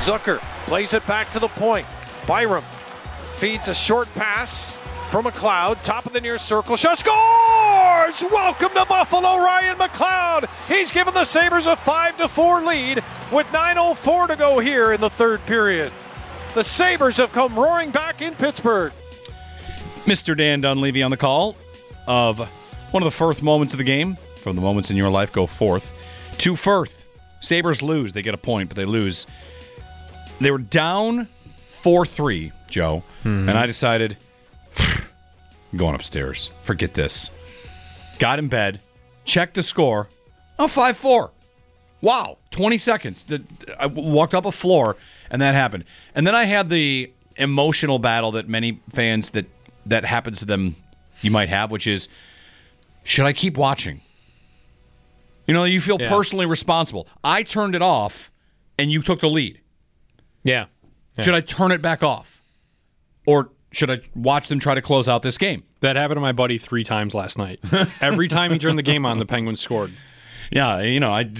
Zucker plays it back to the point. Byram feeds a short pass from McLeod, top of the near circle. Shot, scores! Welcome to Buffalo, Ryan McLeod. He's given the Sabres a 5-4 lead with 9:04 to go here in the third period. The Sabres have come roaring back in Pittsburgh. Mr. Dan Dunleavy on the call of one of the first moments of the game. From the moments in your life go forth to Firth. Sabres lose. They get a point, but they lose. They were down 4-3, Joe, and I decided, I'm going upstairs. Forget this. Got in bed, checked the score. Oh, 5-4. Wow, 20 seconds. I walked up a floor, and that happened. And then I had the emotional battle that many fans that happens to them you might have, which is, should I keep watching? You know, you feel personally responsible. I turned it off, and you took the lead. Yeah. Should I turn it back off? Or should I watch them try to close out this game? That happened to my buddy 3 times last night. Every time he turned the game on, the Penguins scored. Yeah, you know, I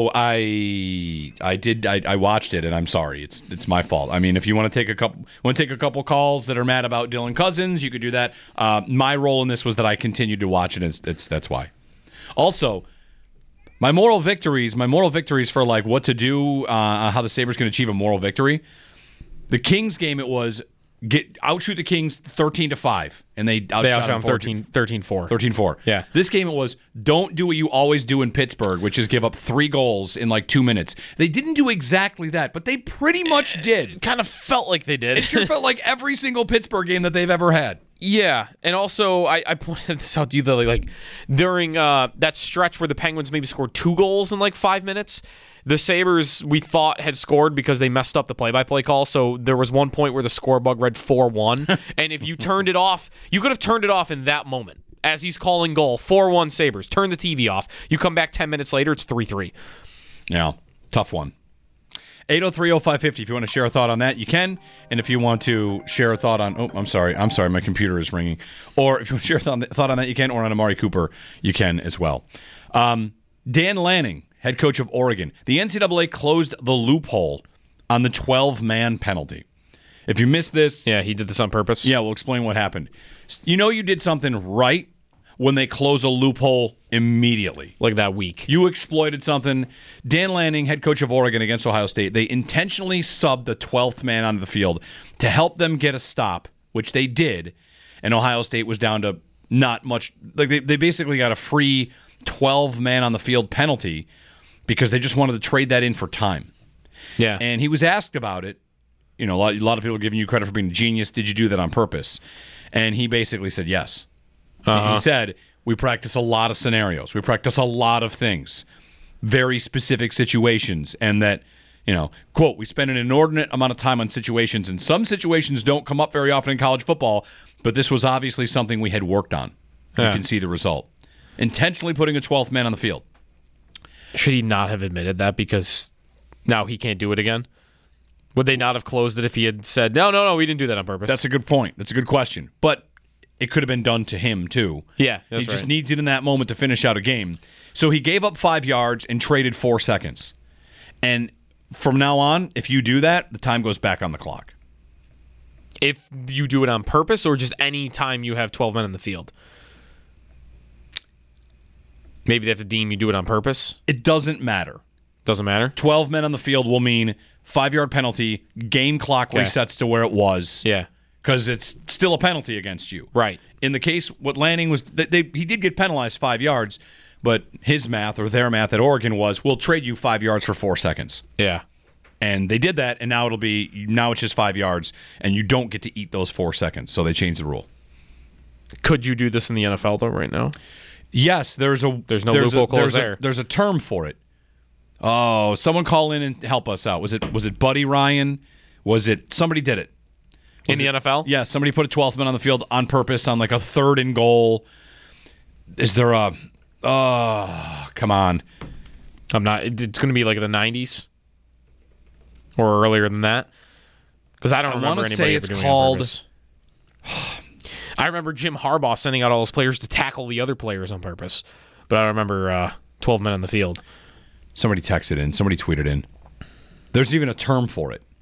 watched it, and I'm sorry, it's my fault. I mean, if you want to take a couple calls that are mad about Dylan Cousins, you could do that. My role in this was that I continued to watch it. That's why. Also, my moral victories for like what to do, how the Sabres can achieve a moral victory. The Kings game, it was outshoot the Kings 13-5, and they outshot them 13-4. 13-4. Yeah. This game, it was don't do what you always do in Pittsburgh, which is give up 3 goals in like 2 minutes. They didn't do exactly that, but they pretty much did. It kind of felt like they did. It sure felt like every single Pittsburgh game that they've ever had. Yeah, and also I pointed this out to you that like during that stretch where the Penguins maybe scored 2 goals in like 5 minutes, the Sabres we thought had scored because they messed up the play-by-play call. So there was one point where the score bug read 4-1, and if you turned it off, you could have turned it off in that moment as he's calling goal 4-1 Sabres. Turn the TV off. You come back 10 minutes later, it's 3-3. Yeah, tough one. 803-0550. If you want to share a thought on that, you can. And if you want to share a thought on... Oh, I'm sorry, my computer is ringing. Or if you want to share a thought on that, you can. Or on Amari Cooper, you can as well. Dan Lanning, head coach of Oregon. The NCAA closed the loophole on the 12-man penalty. If you missed this... Yeah, he did this on purpose. Yeah, we'll explain what happened. You know you did something right when they close a loophole immediately. Like that week. You exploited something. Dan Lanning, head coach of Oregon against Ohio State, they intentionally subbed the 12th man onto the field to help them get a stop, which they did, and Ohio State was down to not much. Like they basically got a free 12-man on the field penalty because they just wanted to trade that in for time. Yeah. And he was asked about it. You know, a lot of people are giving you credit for being a genius. Did you do that on purpose? And he basically said yes. He said, we practice a lot of scenarios. We practice a lot of things, very specific situations, and that, you know, quote, we spend an inordinate amount of time on situations, and some situations don't come up very often in college football, but this was obviously something we had worked on. You can see the result. Intentionally putting a 12th man on the field. Should he not have admitted that because now he can't do it again? Would they not have closed it if he had said, no, we didn't do that on purpose? That's a good point. That's a good question. But it could have been done to him, too. Yeah, he just needs it in that moment to finish out a game. So he gave up 5 yards and traded 4 seconds. And from now on, if you do that, the time goes back on the clock. If you do it on purpose or just any time you have 12 men in the field? Maybe they have to deem you do it on purpose? It doesn't matter. Doesn't matter? 12 men on the field will mean 5-yard penalty, game clock resets to where it was. Yeah. Because it's still a penalty against you. Right. In the case, what Lanning was, he did get penalized 5 yards, but his math or their math at Oregon was, we'll trade you 5 yards for 4 seconds. Yeah. And they did that, and now it's just 5 yards, and you don't get to eat those 4 seconds. So they changed the rule. Could you do this in the NFL though right now? Yes, there's no loophole clause there. There's a term for it. Oh, someone call in and help us out. Was it Buddy Ryan? Was it somebody did it? In the NFL? Yeah, somebody put a 12th man on the field on purpose on like a 3rd and goal. Is there a... Oh, come on. I'm not... It's going to be like the 90s? Or earlier than that? Because I don't remember anybody ever doing it on purpose. I remember Jim Harbaugh sending out all those players to tackle the other players on purpose. But I don't remember 12 men on the field. Somebody texted in. Somebody tweeted in. There's even a term for it.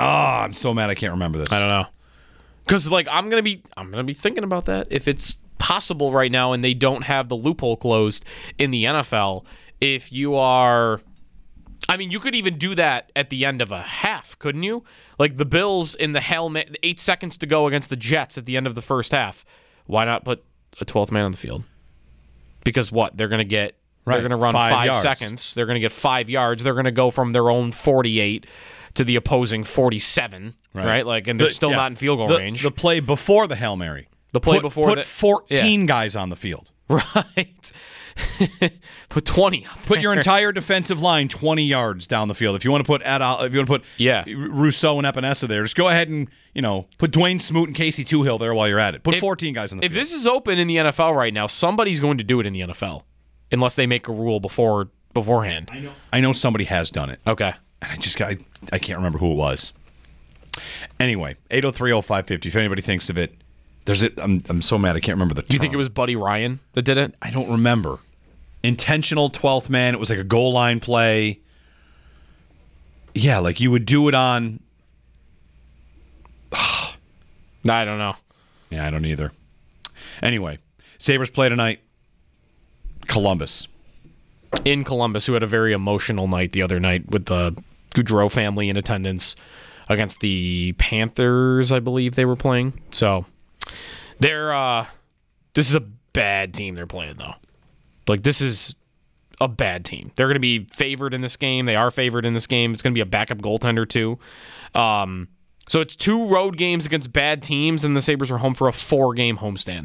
I'm so mad I can't remember this. I don't know. Because like I'm gonna be thinking about that if it's possible right now and they don't have the loophole closed in the NFL. If you are, I mean, you could even do that at the end of a half, couldn't you? Like the Bills in the helmet, 8 seconds to go against the Jets at the end of the first half. Why not put a 12th man on the field? Because what? They're gonna get. Right. They're gonna run 5 yards. seconds. They're gonna get 5 yards. They're gonna go from their own 48 to the opposing 47. Right? Like, and they're still not in field goal range. The play before the Hail Mary. Put 14 guys on the field. Right. Put 20 up Put your entire defensive line 20 yards down the field. If you want to put Rousseau and Epinesa there, just go ahead and put Dwayne Smoot and Casey Toohill there while you're at it. Put 14 guys on the field. If this is open in the NFL right now, somebody's going to do it in the NFL, unless they make a rule beforehand. I know somebody has done it. Okay. And I can't remember who it was. Anyway, 803-0550. If anybody thinks of it, I'm so mad I can't remember the term. Do you think it was Buddy Ryan that did it? I don't remember. Intentional 12th man. It was like a goal line play. Yeah, like you would do it on. I don't know. Yeah, I don't either. Anyway, Sabres play tonight. Columbus. In Columbus, who had a very emotional night the other night with the Goudreau family in attendance against the Panthers, I believe they were playing. So this is a bad team they're playing, though. Like, this is a bad team. They're going to be favored in this game. They are favored in this game. It's going to be a backup goaltender, too. So it's 2 road games against bad teams, and the Sabres are home for a 4-game homestand.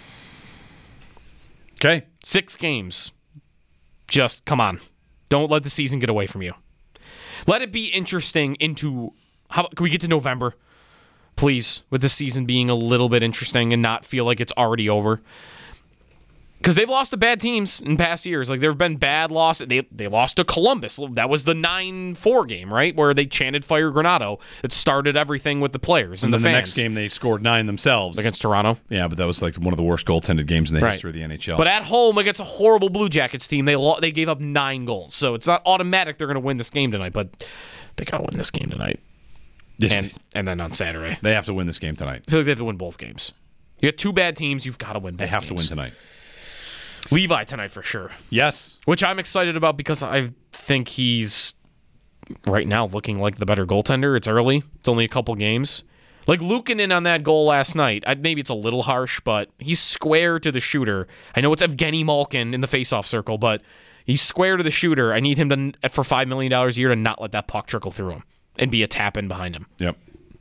Okay. 6 games. Just, come on. Don't let the season get away from you. Let it be interesting can we get to November? Please, with the season being a little bit interesting and not feel like it's already over. Because they've lost to bad teams in past years. Like, there have been bad losses. They lost to Columbus. That was the 9-4 game, right? Where they chanted Fire Granato. It started everything with the players and the fans. The next game, they scored 9 themselves. Against Toronto. Yeah, but that was like one of the worst goaltended games in the history of the NHL. But at home, against a horrible Blue Jackets team, they gave up 9 goals. So it's not automatic they're going to win this game tonight, but they got to win this game tonight. Yes. And then on Saturday. They have to win this game tonight. I feel like they have to win both games. You got 2 bad teams, you've got to win both games. They have to win tonight. Levi tonight for sure. Yes. Which I'm excited about because I think he's right now looking like the better goaltender. It's early. It's only a couple games. Like Luukkonen on that goal last night. Maybe it's a little harsh, but he's square to the shooter. I know it's Evgeny Malkin in the faceoff circle, but he's square to the shooter. I need him to, for $5 million a year, to not let that puck trickle through him and be a tap-in behind him. Yep.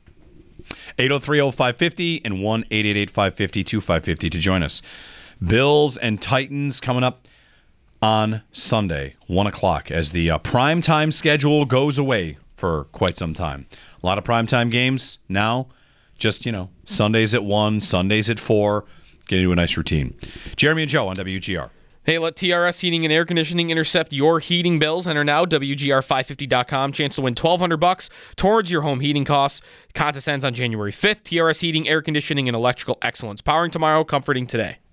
803-0550 and 1-888-550-2550 to join us. Bills and Titans coming up on Sunday, 1 o'clock, as the primetime schedule goes away for quite some time. A lot of primetime games now, just, Sundays at 1, Sundays at 4, get into a nice routine. Jeremy and Joe on WGR. Hey, let TRS Heating and Air Conditioning intercept your heating bills. Enter now, WGR550.com. Chance to win $1,200 towards your home heating costs. Contest ends on January 5th. TRS Heating, Air Conditioning, and Electrical Excellence. Powering tomorrow, comforting today.